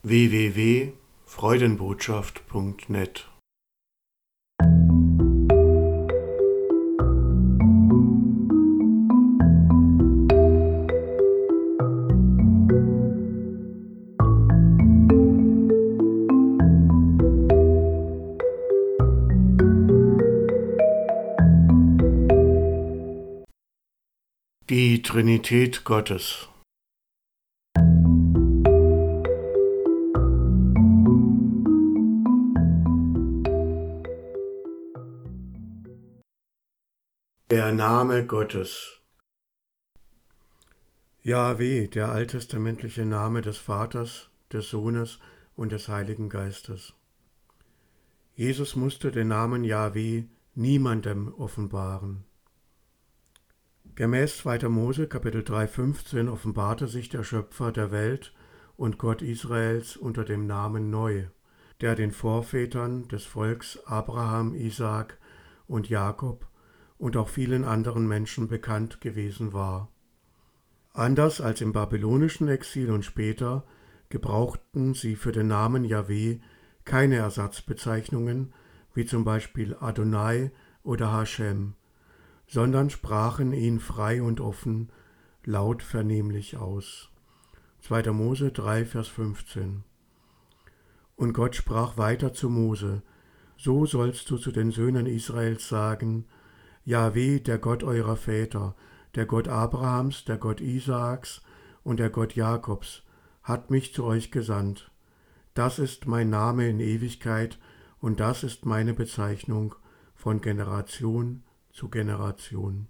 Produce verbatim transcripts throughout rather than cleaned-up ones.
w w w punkt freudenbotschaft punkt net. Die Trinität Gottes. Der Name Gottes. Jahwe, der alttestamentliche Name des Vaters, des Sohnes und des Heiligen Geistes. Jesus musste den Namen Jahwe niemandem offenbaren. Gemäß zweiter Mose Kapitel drei, fünfzehn offenbarte sich der Schöpfer der Welt und Gott Israels unter dem Namen Neu, der den Vorvätern des Volks Abraham, Isaak und Jakob und auch vielen anderen Menschen bekannt gewesen war. Anders als im babylonischen Exil und später gebrauchten sie für den Namen Jahwe keine Ersatzbezeichnungen wie zum Beispiel Adonai oder Hashem, sondern sprachen ihn frei und offen, laut vernehmlich aus. zweiter Mose drei, Vers fünfzehn. Und Gott sprach weiter zu Mose: So sollst du zu den Söhnen Israels sagen: Jahwe, der Gott eurer Väter, der Gott Abrahams, der Gott Isaaks und der Gott Jakobs, hat mich zu euch gesandt. Das ist mein Name in Ewigkeit und das ist meine Bezeichnung von Generation zu Generation.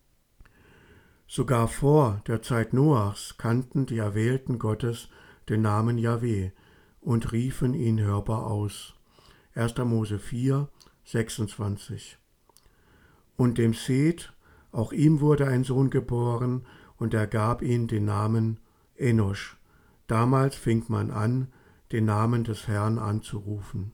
Sogar vor der Zeit Noachs kannten die Erwählten Gottes den Namen Jahwe und riefen ihn hörbar aus. erster Mose vier, sechsundzwanzig. Und dem Seth, auch ihm wurde ein Sohn geboren, und er gab ihm den Namen Enosch. Damals fing man an, den Namen des Herrn anzurufen.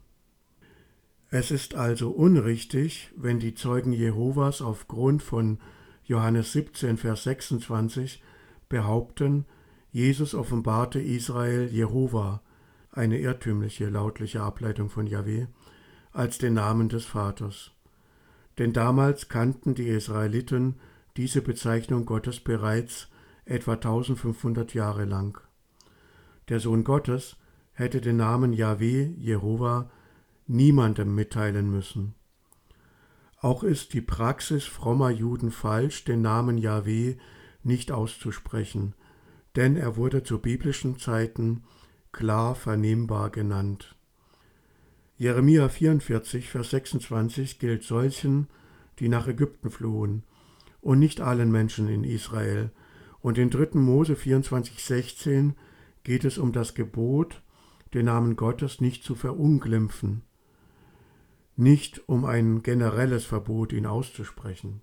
Es ist also unrichtig, wenn die Zeugen Jehovas aufgrund von Johannes siebzehn, Vers sechsundzwanzig behaupten, Jesus offenbarte Israel Jehova, eine irrtümliche lautliche Ableitung von Jahwe, als den Namen des Vaters. Denn damals kannten die Israeliten diese Bezeichnung Gottes bereits etwa eintausendfünfhundert Jahre lang. Der Sohn Gottes hätte den Namen Jahwe, Jehova, niemandem mitteilen müssen. Auch ist die Praxis frommer Juden falsch, den Namen Jahwe nicht auszusprechen, denn er wurde zu biblischen Zeiten klar vernehmbar genannt. Jeremia vierundvierzig, Vers sechsundzwanzig gilt solchen, die nach Ägypten flohen, und nicht allen Menschen in Israel. Und in dritten Mose vierundzwanzig, sechzehn geht es um das Gebot, den Namen Gottes nicht zu verunglimpfen, nicht um ein generelles Verbot, ihn auszusprechen.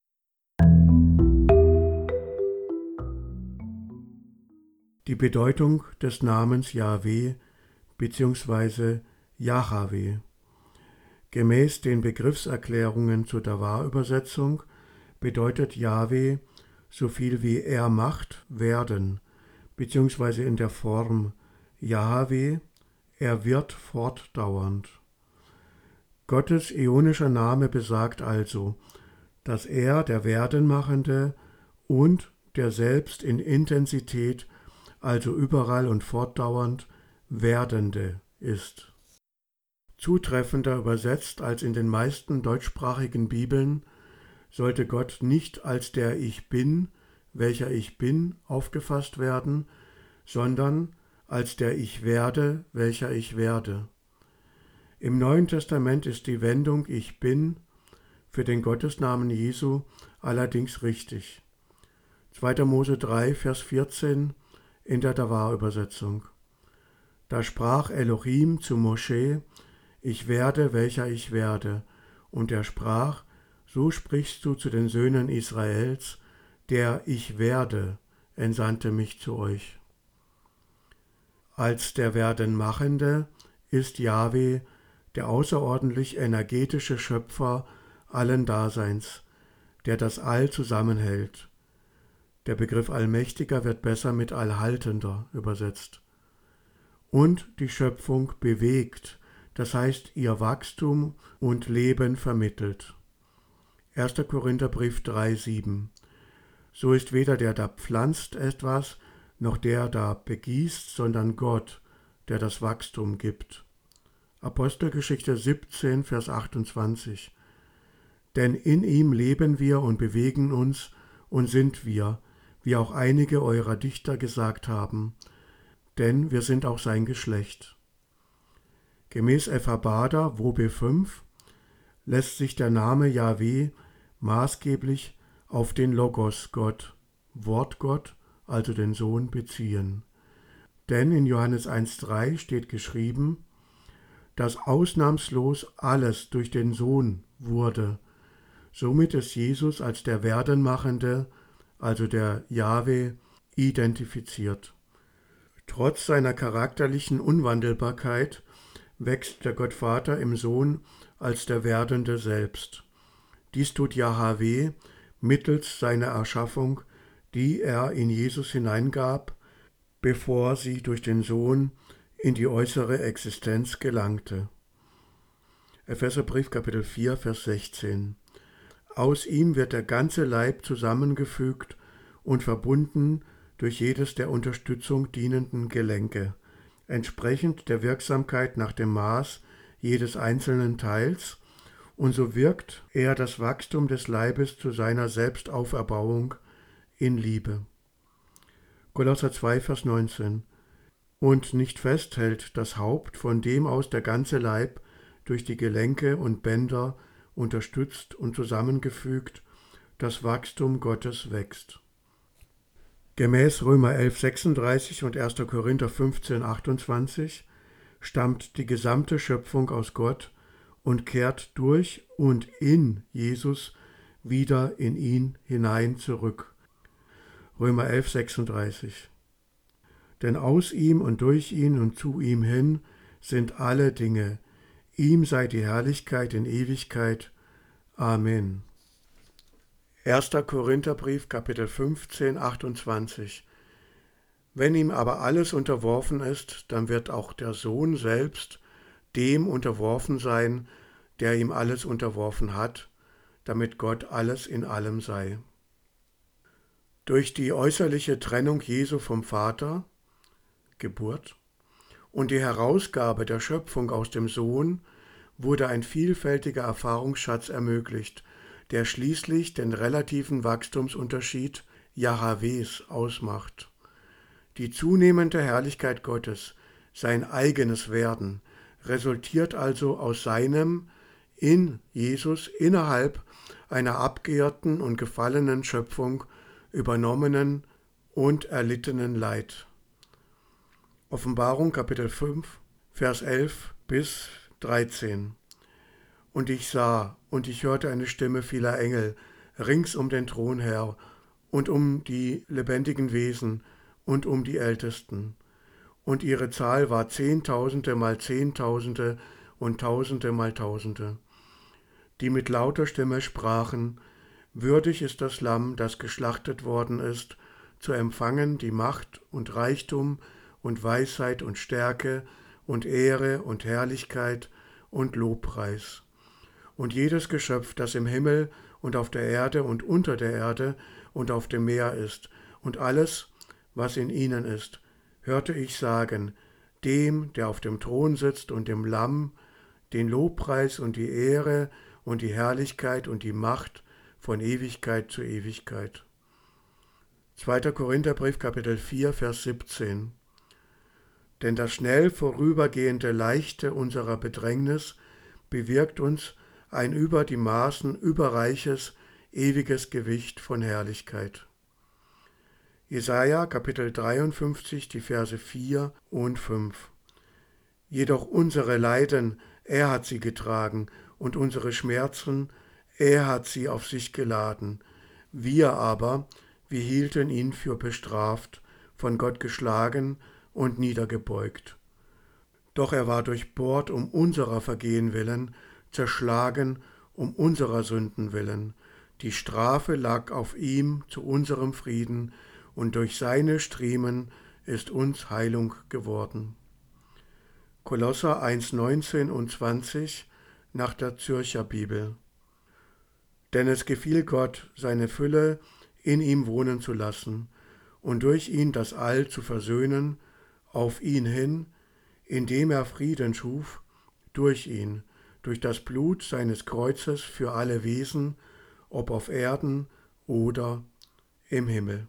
Die Bedeutung des Namens Jahwe bzw. Jahwe. Gemäß den Begriffserklärungen zur Davar-Übersetzung bedeutet Jahwe so viel wie er macht, werden, beziehungsweise in der Form Jahwe, er wird fortdauernd. Gottes äonischer Name besagt also, dass er der Werdenmachende und der selbst in Intensität, also überall und fortdauernd Werdende ist. Zutreffender übersetzt als in den meisten deutschsprachigen Bibeln sollte Gott nicht als der Ich Bin, welcher ich bin, aufgefasst werden, sondern als der Ich Werde, welcher ich werde. Im Neuen Testament ist die Wendung Ich Bin für den Gottesnamen Jesu allerdings richtig. zweiter Mose drei, Vers vierzehn in der Davar-Übersetzung. Da sprach Elohim zu Mosche: Ich werde, welcher ich werde. Und er sprach: So sprichst du zu den Söhnen Israels, der Ich werde entsandte mich zu euch. Als der Werdenmachende ist Jahwe der außerordentlich energetische Schöpfer allen Daseins, der das All zusammenhält. Der Begriff Allmächtiger wird besser mit Allhaltender übersetzt. und die Schöpfung bewegt, das heißt ihr Wachstum und Leben vermittelt. erster Korintherbrief drei sieben. So ist weder der, der pflanzt etwas, noch der, der begießt, sondern Gott, der das Wachstum gibt. Apostelgeschichte siebzehn, Vers achtundzwanzig. Denn in ihm leben wir und bewegen uns und sind wir, wie auch einige eurer Dichter gesagt haben, denn wir sind auch sein Geschlecht. Gemäß F H Bader, W B fünf, lässt sich der Name Jahwe maßgeblich auf den Logos Gott, Wortgott, also den Sohn, beziehen. Denn in Johannes eins drei steht geschrieben, dass ausnahmslos alles durch den Sohn wurde. Somit ist Jesus als der Werdenmachende, also der Jahwe, identifiziert. Trotz seiner charakterlichen Unwandelbarkeit wächst der Gottvater im Sohn als der Werdende selbst. Dies tut Jahwe mittels seiner Erschaffung, die er in Jesus hineingab, bevor sie durch den Sohn in die äußere Existenz gelangte. Epheserbrief Kapitel vier, Vers sechzehn. Aus ihm wird der ganze Leib zusammengefügt und verbunden durch jedes der Unterstützung dienenden Gelenke, entsprechend der Wirksamkeit nach dem Maß jedes einzelnen Teils, und so wirkt er das Wachstum des Leibes zu seiner Selbstauferbauung in Liebe. Kolosser zwei, Vers neunzehn. Und nicht festhält das Haupt, von dem aus der ganze Leib durch die Gelenke und Bänder unterstützt und zusammengefügt das Wachstum Gottes wächst. Gemäß Römer elf, sechsunddreißig und erster Korinther fünfzehn, achtundzwanzig stammt die gesamte Schöpfung aus Gott und kehrt durch und in Jesus wieder in ihn hinein zurück. Römer elf, sechsunddreißig. Denn aus ihm und durch ihn und zu ihm hin sind alle Dinge. Ihm sei die Herrlichkeit in Ewigkeit. Amen. erster Korintherbrief, Kapitel fünfzehn, achtundzwanzig. Wenn ihm aber alles unterworfen ist, dann wird auch der Sohn selbst dem unterworfen sein, der ihm alles unterworfen hat, damit Gott alles in allem sei. Durch die äußerliche Trennung Jesu vom Vater, Geburt, und die Herausgabe der Schöpfung aus dem Sohn wurde ein vielfältiger Erfahrungsschatz ermöglicht, der schließlich den relativen Wachstumsunterschied Jahwes ausmacht. Die zunehmende Herrlichkeit Gottes, sein eigenes Werden, resultiert also aus seinem in Jesus innerhalb einer abgeirrten und gefallenen Schöpfung übernommenen und erlittenen Leid. Offenbarung Kapitel fünf, Vers elf bis dreizehn. Und ich sah, und ich hörte eine Stimme vieler Engel rings um den Thron her und um die lebendigen Wesen und um die Ältesten. Und ihre Zahl war Zehntausende mal Zehntausende und Tausende mal Tausende, die mit lauter Stimme sprachen, würdig ist das Lamm, das geschlachtet worden ist, zu empfangen die Macht und Reichtum und Weisheit und Stärke und Ehre und Herrlichkeit und Lobpreis. Und jedes Geschöpf, das im Himmel und auf der Erde und unter der Erde und auf dem Meer ist, und alles, was in ihnen ist, hörte ich sagen, dem, der auf dem Thron sitzt und dem Lamm, den Lobpreis und die Ehre und die Herrlichkeit und die Macht von Ewigkeit zu Ewigkeit. zweiter Korintherbrief, Kapitel vier, Vers siebzehn. Denn das schnell vorübergehende Leichte unserer Bedrängnis bewirkt uns ein über die Maßen überreiches, ewiges Gewicht von Herrlichkeit. Jesaja, Kapitel dreiundfünfzig, die Verse vier und fünf. Jedoch unsere Leiden, er hat sie getragen, und unsere Schmerzen, er hat sie auf sich geladen. Wir aber, wir hielten ihn für bestraft, von Gott geschlagen und niedergebeugt. Doch er war durchbohrt um unserer Vergehen willen, zerschlagen um unserer Sünden willen. Die Strafe lag auf ihm zu unserem Frieden, und durch seine Striemen ist uns Heilung geworden. Kolosser eins, neunzehn und zwanzig nach der Zürcher Bibel. Denn es gefiel Gott, seine Fülle in ihm wohnen zu lassen und durch ihn das All zu versöhnen, auf ihn hin, indem er Frieden schuf, durch ihn, durch das Blut seines Kreuzes für alle Wesen, ob auf Erden oder im Himmel.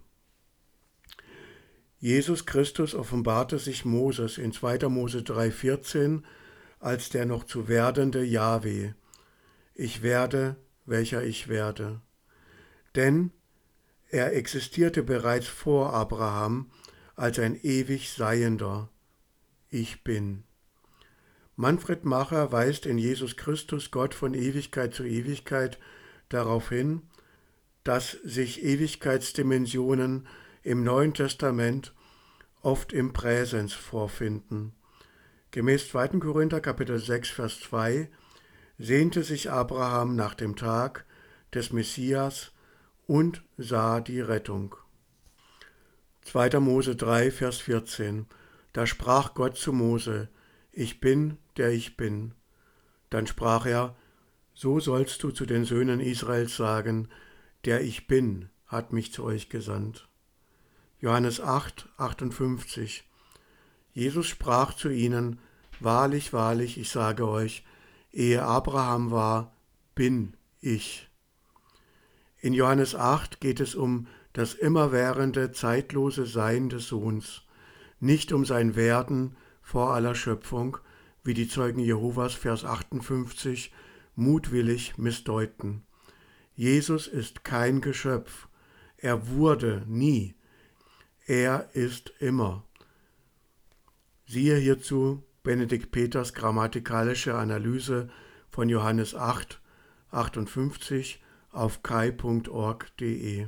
Jesus Christus offenbarte sich Moses in zweiter Mose drei, vierzehn als der noch zu werdende Jahwe. Ich werde, welcher ich werde. Denn er existierte bereits vor Abraham als ein ewig Seiender. Ich bin. Manfred Macher weist in Jesus Christus Gott von Ewigkeit zu Ewigkeit darauf hin, dass sich Ewigkeitsdimensionen im Neuen Testament oft im Präsens vorfinden. Gemäß zweiter Korinther Kapitel sechs, Vers zwei sehnte sich Abraham nach dem Tag des Messias und sah die Rettung. zweiter Mose drei, Vers vierzehn. Da sprach Gott zu Mose: Ich bin, der ich bin. Dann sprach er: So sollst du zu den Söhnen Israels sagen: Der ich bin hat mich zu euch gesandt. Johannes acht, achtundfünfzig. Jesus sprach zu ihnen: Wahrlich, wahrlich, ich sage euch, ehe Abraham war, bin ich. In Johannes acht geht es um das immerwährende, zeitlose Sein des Sohns, nicht um sein Werden vor aller Schöpfung, wie die Zeugen Jehovas, Vers achtundfünfzig, mutwillig missdeuten. Jesus ist kein Geschöpf. Er wurde nie. Er ist immer. Siehe hierzu Benedikt Peters grammatikalische Analyse von Johannes acht, achtundfünfzig auf kai punkt org punkt de.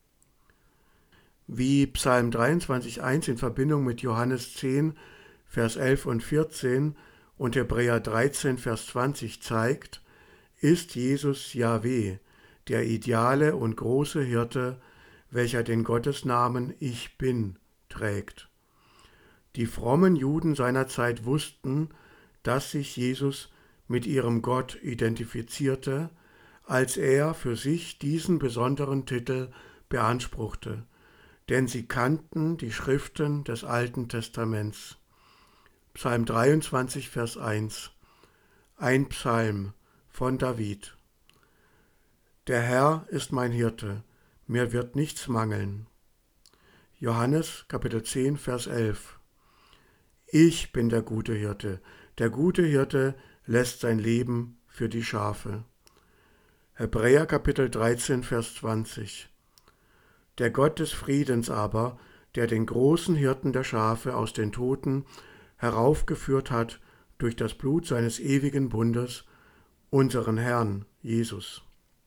Wie Psalm dreiundzwanzig, eins in Verbindung mit Johannes zehn, Vers elf und vierzehn und Hebräer dreizehn, Vers zwanzig zeigt, ist Jesus Jahwe, der ideale und große Hirte, welcher den Gottesnamen Ich Bin trägt. Die frommen Juden seiner Zeit wussten, dass sich Jesus mit ihrem Gott identifizierte, als er für sich diesen besonderen Titel beanspruchte, denn sie kannten die Schriften des Alten Testaments. Psalm dreiundzwanzig, Vers eins. Ein Psalm von David. Der Herr ist mein Hirte, mir wird nichts mangeln. Johannes Kapitel zehn, Vers elf. Ich bin der gute Hirte. Der gute Hirte lässt sein Leben für die Schafe. Hebräer Kapitel dreizehn, Vers zwanzig. Der Gott des Friedens aber, der den großen Hirten der Schafe aus den Toten heraufgeführt hat durch das Blut seines ewigen Bundes, unseren Herrn Jesus.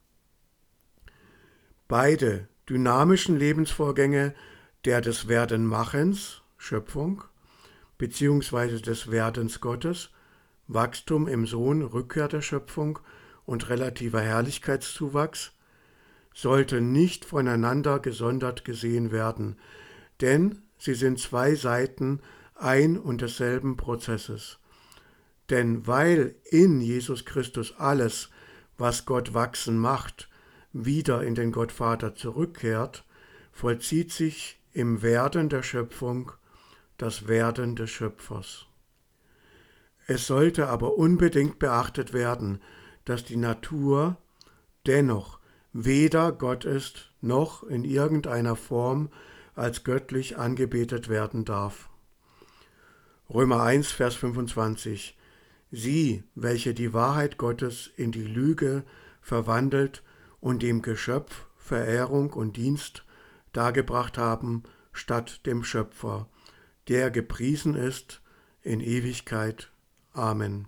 Beide dynamischen Lebensvorgänge, der des Werdenmachens, Schöpfung, beziehungsweise des Werdens Gottes, Wachstum im Sohn, Rückkehr der Schöpfung und relativer Herrlichkeitszuwachs, sollte nicht voneinander gesondert gesehen werden, denn sie sind zwei Seiten ein und desselben Prozesses. Denn weil in Jesus Christus alles, was Gott wachsen macht, wieder in den Gottvater zurückkehrt, vollzieht sich im Werden der Schöpfung das Werden des Schöpfers. Es sollte aber unbedingt beachtet werden, dass die Natur dennoch weder Gott ist, noch in irgendeiner Form als göttlich angebetet werden darf. Römer eins, Vers fünfundzwanzig. Sie, welche die Wahrheit Gottes in die Lüge verwandelt und dem Geschöpf Verehrung und Dienst dargebracht haben, statt dem Schöpfer, der gepriesen ist in Ewigkeit. Amen.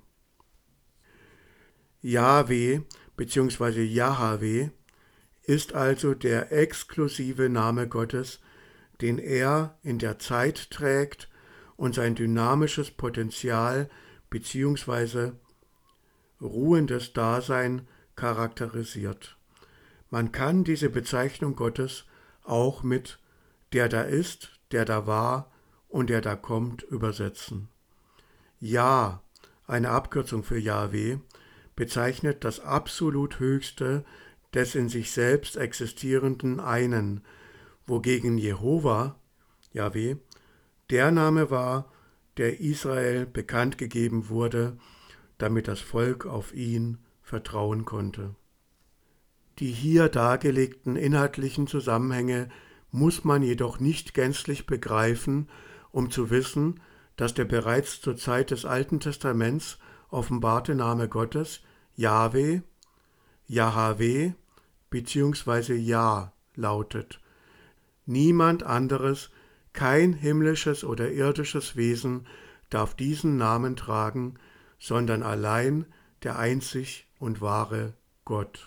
Jahwe bzw. Jahwe ist also der exklusive Name Gottes, den er in der Zeit trägt und sein dynamisches Potenzial bzw. ruhendes Dasein charakterisiert. Man kann diese Bezeichnung Gottes auch mit der da ist, der da war und der da kommt übersetzen. Ja, eine Abkürzung für Jahwe, bezeichnet das absolut Höchste des in sich selbst existierenden Einen, wogegen Jehova, Jahwe, der Name war, der Israel bekannt gegeben wurde, damit das Volk auf ihn vertrauen konnte. Die hier dargelegten inhaltlichen Zusammenhänge muss man jedoch nicht gänzlich begreifen, um zu wissen, dass der bereits zur Zeit des Alten Testaments offenbarte Name Gottes Jahwe, Jahwe bzw. Ja lautet. Niemand anderes, kein himmlisches oder irdisches Wesen darf diesen Namen tragen, sondern allein der einzig und wahre Gott.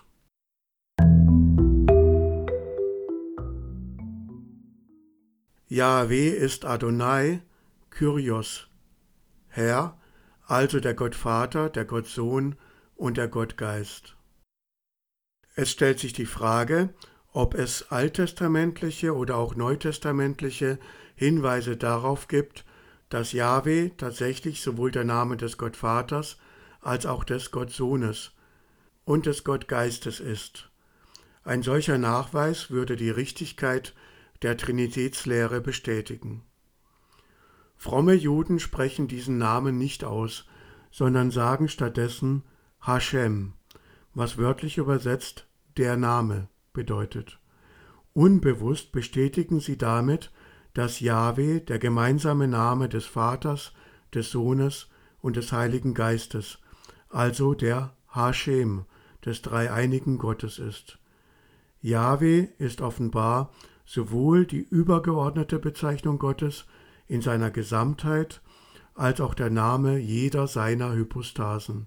Jahwe ist Adonai, Kyrios, Herr, also der Gott Vater, der Gott Sohn und der Gott Geist. Es stellt sich die Frage, ob es alttestamentliche oder auch neutestamentliche Hinweise darauf gibt, dass Jahwe tatsächlich sowohl der Name des Gottvaters als auch des Gottsohnes und des Gottgeistes ist. Ein solcher Nachweis würde die Richtigkeit der Trinitätslehre bestätigen. Fromme Juden sprechen diesen Namen nicht aus, sondern sagen stattdessen Hashem, was wörtlich übersetzt der Name bedeutet. Unbewusst bestätigen sie damit, dass Jahwe der gemeinsame Name des Vaters, des Sohnes und des Heiligen Geistes, also der Hashem, des dreieinigen Gottes ist. Jahwe ist offenbar sowohl die übergeordnete Bezeichnung Gottes in seiner Gesamtheit als auch der Name jeder seiner Hypostasen.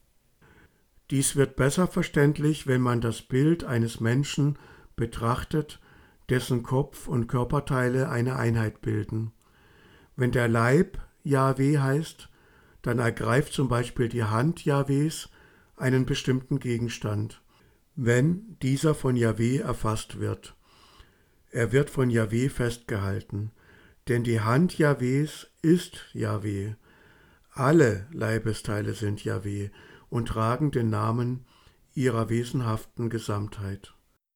Dies wird besser verständlich, wenn man das Bild eines Menschen betrachtet, dessen Kopf und Körperteile eine Einheit bilden. Wenn der Leib Jahwe heißt, dann ergreift zum Beispiel die Hand Jahwes einen bestimmten Gegenstand, wenn dieser von Jahwe erfasst wird. Er wird von Jahwe festgehalten, denn die Hand Jahwes ist Jahwe. Alle Leibesteile sind Jahwe und tragen den Namen ihrer wesenhaften Gesamtheit.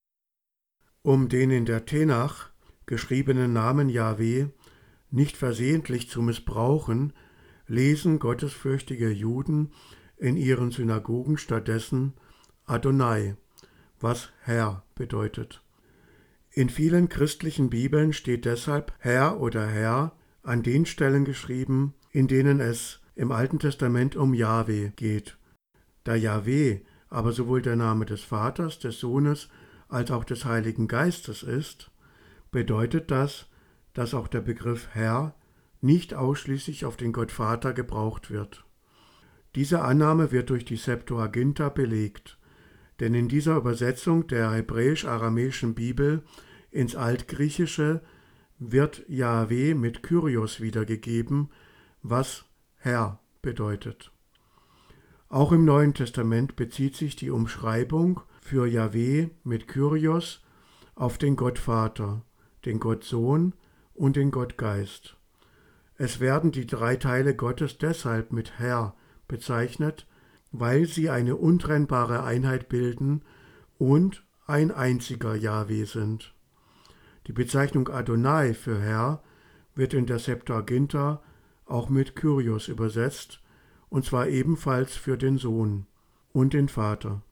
Um den in der Tenach geschriebenen Namen Jahwe nicht versehentlich zu missbrauchen, lesen gottesfürchtige Juden in ihren Synagogen stattdessen Adonai, was Herr bedeutet. In vielen christlichen Bibeln steht deshalb Herr oder Herr an den Stellen geschrieben, in denen es im Alten Testament um Jahwe geht. Da Jahwe aber sowohl der Name des Vaters, des Sohnes als auch des Heiligen Geistes ist, bedeutet das, dass auch der Begriff Herr nicht ausschließlich auf den Gott Vater gebraucht wird. Diese Annahme wird durch die Septuaginta belegt, denn in dieser Übersetzung der hebräisch-aramäischen Bibel ins Altgriechische wird Jahwe mit Kyrios wiedergegeben, was Herr bedeutet. Auch im Neuen Testament bezieht sich die Umschreibung für Jahwe mit Kyrios auf den Gott Vater, den Gott Sohn und den Gott Geist. Es werden die drei Teile Gottes deshalb mit Herr bezeichnet, weil sie eine untrennbare Einheit bilden und ein einziger Jahwe sind. Die Bezeichnung Adonai für Herr wird in der Septuaginta auch mit Kyrios übersetzt, und zwar ebenfalls für den Sohn und den Vater.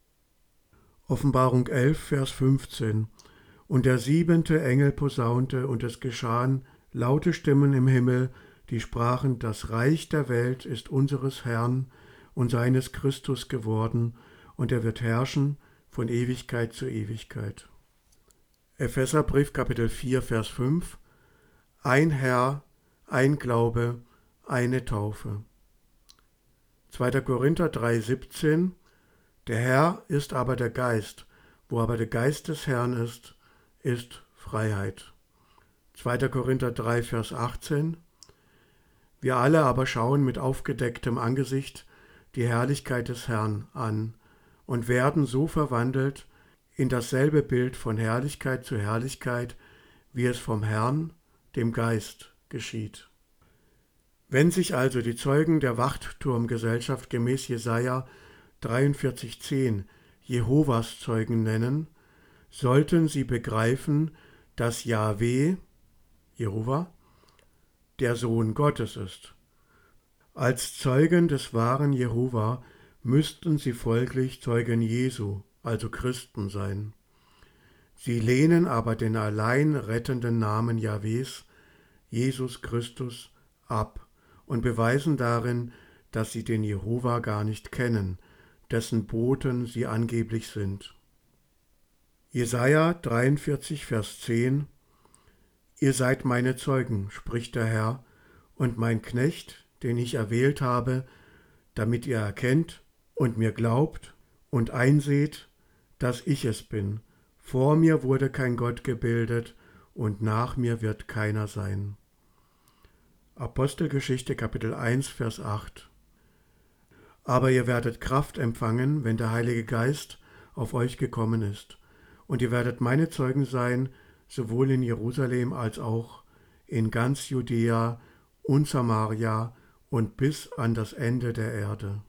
Offenbarung elf, Vers fünfzehn. Und der siebente Engel posaunte, und es geschahen laute Stimmen im Himmel, die sprachen: Das Reich der Welt ist unseres Herrn und seines Christus geworden, und er wird herrschen von Ewigkeit zu Ewigkeit. Epheserbrief Kapitel vier, Vers fünf. Ein Herr, ein Glaube, eine Taufe. zweiter Korinther drei, siebzehn. Der Herr ist aber der Geist, wo aber der Geist des Herrn ist, ist Freiheit. zweiter Korinther drei, Vers achtzehn. Wir alle aber schauen mit aufgedecktem Angesicht die Herrlichkeit des Herrn an und werden so verwandelt in dasselbe Bild von Herrlichkeit zu Herrlichkeit, wie es vom Herrn, dem Geist, geschieht. Wenn sich also die Zeugen der Wachturmgesellschaft gemäß Jesaja dreiundvierzig zehn Jehovas Zeugen nennen, sollten sie begreifen, dass Jahwe, Jehova, der Sohn Gottes ist. Als Zeugen des wahren Jehova müssten sie folglich Zeugen Jesu, also Christen sein. Sie lehnen aber den allein rettenden Namen Jahwes, Jesus Christus, ab und beweisen darin, dass sie den Jehova gar nicht kennen, dessen Boten sie angeblich sind. Jesaja dreiundvierzig, Vers zehn: Ihr seid meine Zeugen, spricht der Herr, und mein Knecht, den ich erwählt habe, damit ihr erkennt und mir glaubt und einseht, dass ich es bin. Vor mir wurde kein Gott gebildet und nach mir wird keiner sein. Apostelgeschichte Kapitel eins, Vers acht. Aber ihr werdet Kraft empfangen, wenn der Heilige Geist auf euch gekommen ist, und ihr werdet meine Zeugen sein, sowohl in Jerusalem als auch in ganz Judäa und Samaria und bis an das Ende der Erde.